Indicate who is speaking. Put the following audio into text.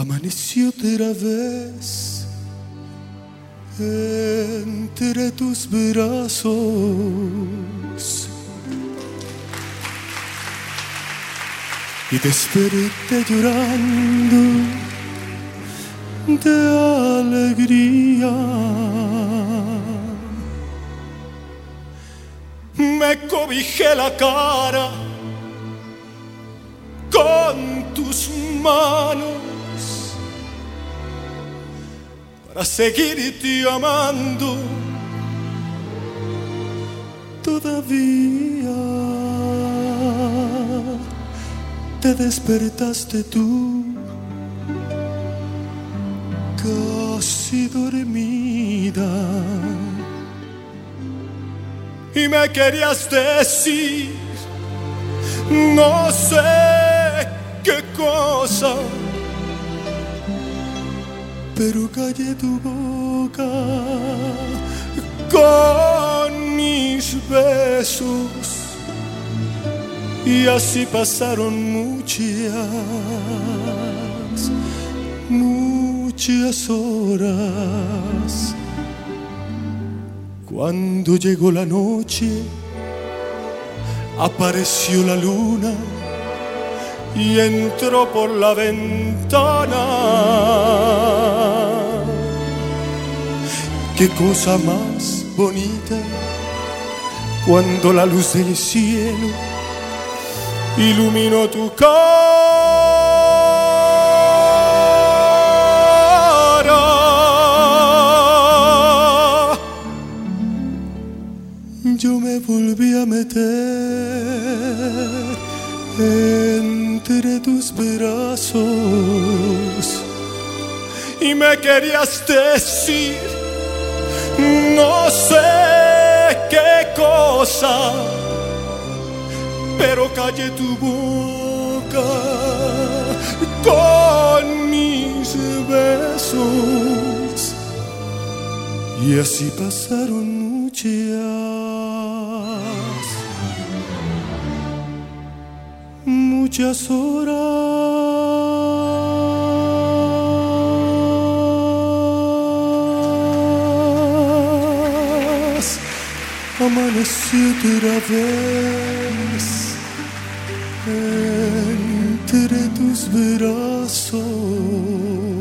Speaker 1: Amaneció otra vez entre tus brazos y desperté llorando de alegría. Me cobijé la cara con tus manos para seguirte amando todavía. Te despertaste tú, casi dormida, y me querías decir no sé qué cosa, pero callé tu boca con mis besos. Y así pasaron muchas horas. Cuando llegó la noche, apareció la luna y entró por la ventana. Qué cosa más bonita cuando la luz del cielo iluminó tu cara. Yo me volví a meter entre tus brazos y me querías decir no sé qué cosa, pero callé tu boca con mis besos. Y así pasaron muchas horas. Amaneció otra vez entre tus brazos.